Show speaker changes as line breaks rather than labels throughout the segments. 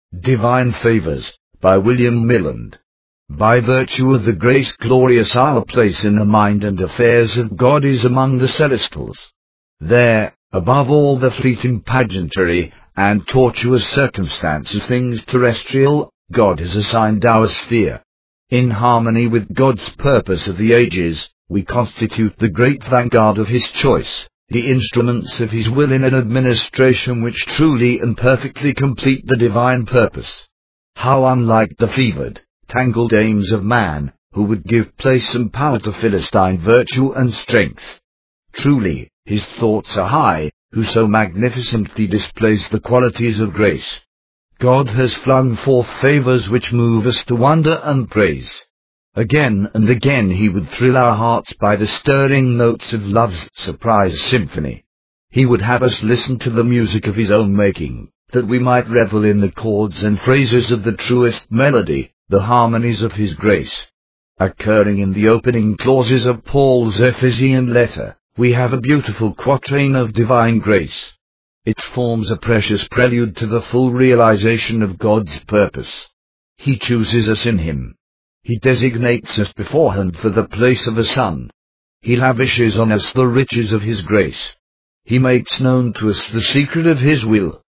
Divine Favors, by William Milland. By virtue of the grace glorious our place in the mind and affairs of God is among the celestials. There, above all the fleeting pageantry and tortuous circumstance of things terrestrial, God has assigned our sphere. In harmony with God's purpose of the ages, we constitute the great vanguard of His choice, the instruments of His will in an administration which truly and perfectly complete the divine purpose. How unlike the fevered, tangled aims of man, who would give place and power to Philistine virtue and strength. Truly, His thoughts are high, who so magnificently displays the qualities of grace. God has flung forth favors which move us to wonder and praise. Again and again He would thrill our hearts by the stirring notes of love's surprise symphony. He would have us listen to the music of His own making, that we might revel in the chords and phrases of the truest melody, the harmonies of His grace. Occurring in the opening clauses of Paul's Ephesian letter, we have a beautiful quatrain of divine grace. It forms a precious prelude to the full realization of God's purpose. He chooses us in Him. He designates us beforehand for the place of a son. He lavishes on us the riches of His grace. He makes known to us the secret of His will.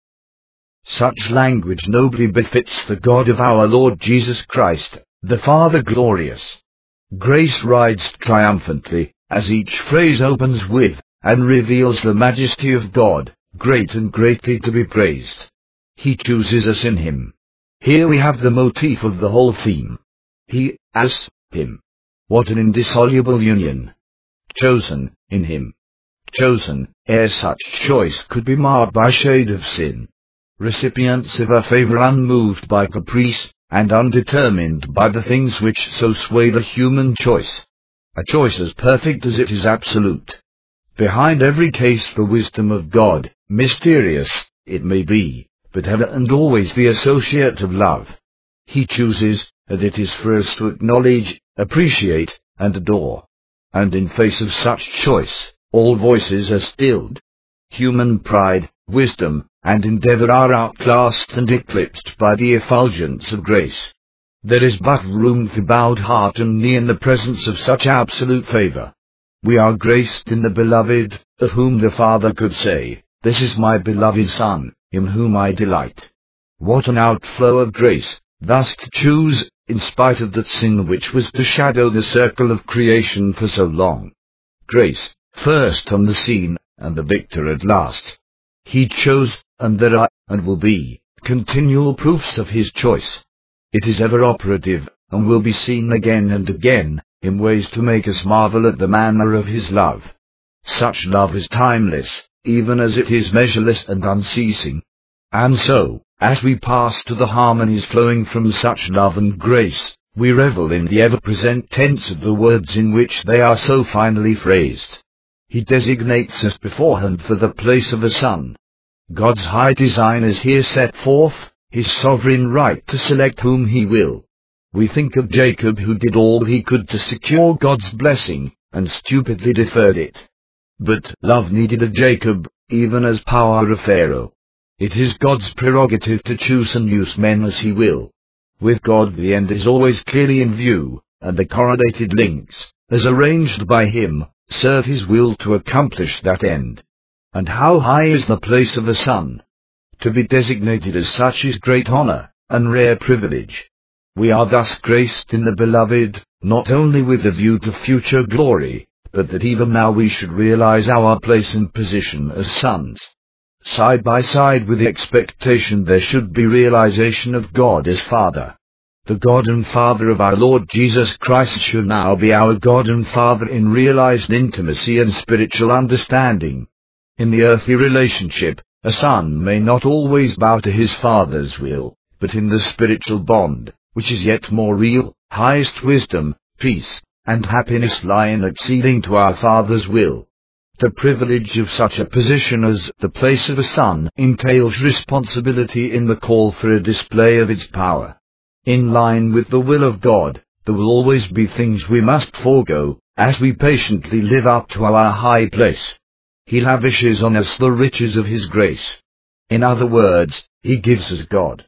Such language nobly befits the God of our Lord Jesus Christ, the Father glorious. Grace rides triumphantly, as each phrase opens with, and reveals the majesty of God, great and greatly to be praised. He chooses us in Him. Here we have the motif of the whole theme. He, us, Him. What an indissoluble union. Chosen, in Him. Chosen, ere such choice could be marred by shade of sin. Recipients of a favor unmoved by caprice, and undetermined by the things which so sway the human choice. A choice as perfect as it is absolute. Behind every case the wisdom of God, mysterious, it may be, but ever and always the associate of love. He chooses, and it is for us to acknowledge, appreciate, and adore. And in face of such choice, all voices are stilled. Human pride, wisdom, and endeavor are outclassed and eclipsed by the effulgence of grace. There is but room for bowed heart and knee in the presence of such absolute favor. We are graced in the Beloved, of whom the Father could say, "This is my beloved Son, in whom I delight." What an outflow of grace, thus to choose, in spite of that sin which was to shadow the circle of creation for so long. Grace, first on the scene, and the victor at last. He chose, and there are, and will be, continual proofs of His choice. It is ever operative, and will be seen again and again, in ways to make us marvel at the manner of His love. Such love is timeless, even as it is measureless and unceasing. And so, as we pass to the harmonies flowing from such love and grace, we revel in the ever-present tense of the words in which they are so finely phrased. He designates us beforehand for the place of a son. God's high design is here set forth, His sovereign right to select whom He will. We think of Jacob, who did all he could to secure God's blessing, and stupidly deferred it. But love needed a Jacob, even as power a Pharaoh. It is God's prerogative to choose and use men as He will. With God the end is always clearly in view, and the correlated links, as arranged by Him, serve His will to accomplish that end. And how high is the place of a son? To be designated as such is great honor, and rare privilege. We are thus graced in the Beloved, not only with a view to future glory, but that even now we should realize our place and position as sons. Side by side with the expectation there should be realization of God as Father. The God and Father of our Lord Jesus Christ should now be our God and Father in realized intimacy and spiritual understanding. In the earthly relationship, a son may not always bow to his father's will, but in the spiritual bond, which is yet more real, highest wisdom, peace, and happiness lie in acceding to our Father's will. The privilege of such a position as the place of a son entails responsibility in the call for a display of its power. In line with the will of God, there will always be things we must forego, as we patiently live up to our high place. He lavishes on us the riches of His grace. In other words, He gives us God.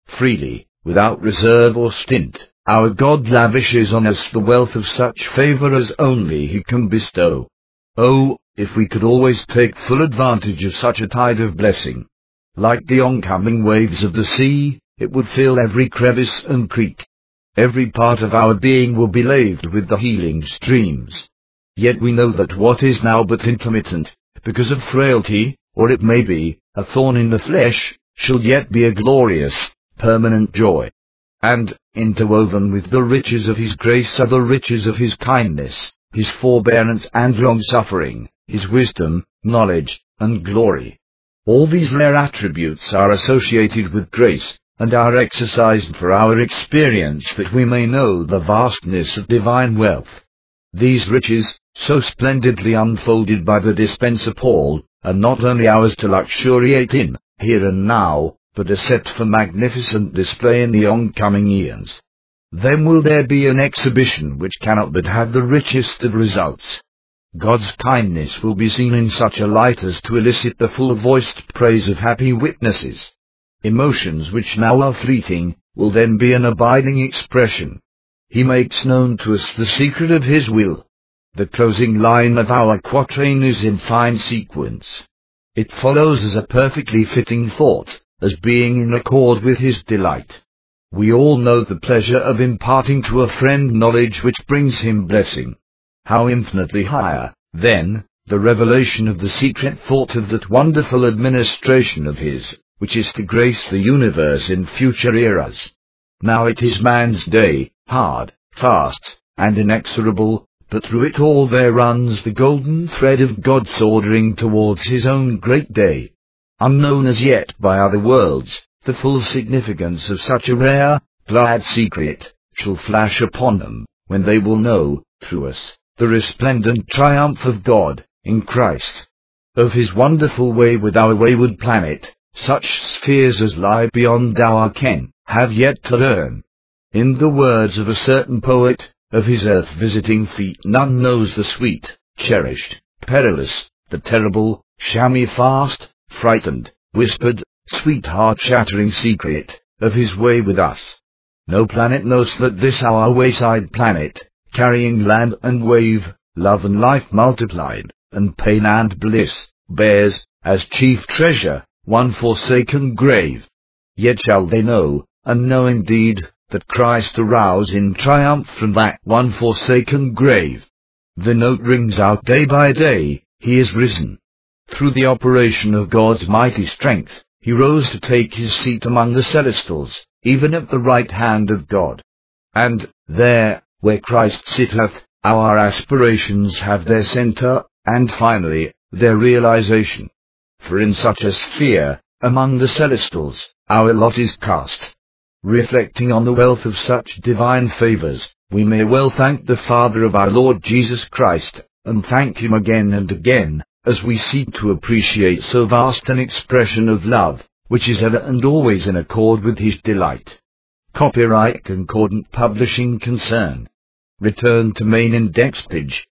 freely, without reserve or stint, our God lavishes on us the wealth of such favor as only He can bestow. Oh, if we could always take full advantage of such a tide of blessing! Like the oncoming waves of the sea, it would fill every crevice and creek. Every part of our being will be laved with the healing streams. Yet we know that what is now but intermittent, because of frailty, or it may be, a thorn in the flesh, shall yet be a glorious, permanent joy. And, interwoven with the riches of His grace are the riches of His kindness, His forbearance and long-suffering, His wisdom, knowledge, and glory. All these rare attributes are associated with grace, and are exercised for our experience that we may know the vastness of divine wealth. These riches, so splendidly unfolded by the dispenser Paul, are not only ours to luxuriate in, here and now, but are set for magnificent display in the oncoming eons. Then will there be an exhibition which cannot but have the richest of results. God's kindness will be seen in such a light as to elicit the full-voiced praise of happy witnesses. Emotions which now are fleeting, will then be an abiding expression. He makes known to us the secret of His will. The closing line of our quatrain is in fine sequence. It follows as a perfectly fitting thought, as being in accord with His delight. We all know the pleasure of imparting to a friend knowledge which brings him blessing. How infinitely higher, then, the revelation of the secret thought of that wonderful administration of His, which is to grace the universe in future eras. Now it is man's day, hard, fast, and inexorable, but through it all there runs the golden thread of God's ordering towards His own great day. Unknown as yet by other worlds, the full significance of such a rare, glad secret, shall flash upon them, when they will know, through us, the resplendent triumph of God, in Christ. Of His wonderful way with our wayward planet, such spheres as lie beyond our ken, have yet to learn. In the words of a certain poet, of His earth-visiting feet none knows the sweet, cherished, perilous, the terrible, chamois fast, frightened, whispered, sweetheart-shattering secret, of His way with us. No planet knows that this our wayside planet, carrying land and wave, love and life multiplied, and pain and bliss, bears, as chief treasure, one forsaken grave. Yet shall they know, and know indeed, that Christ arouse in triumph from that one forsaken grave. The note rings out day by day, He is risen. Through the operation of God's mighty strength, He rose to take His seat among the celestials, even at the right hand of God. And, there, where Christ sitteth, our aspirations have their center, and finally, their realization. For in such a sphere, among the celestials, our lot is cast. Reflecting on the wealth of such divine favors, we may well thank the Father of our Lord Jesus Christ, and thank Him again and again, as we seek to appreciate so vast an expression of love, which is ever and always in accord with His delight. Copyright Concordant Publishing Concern. Return to main index page.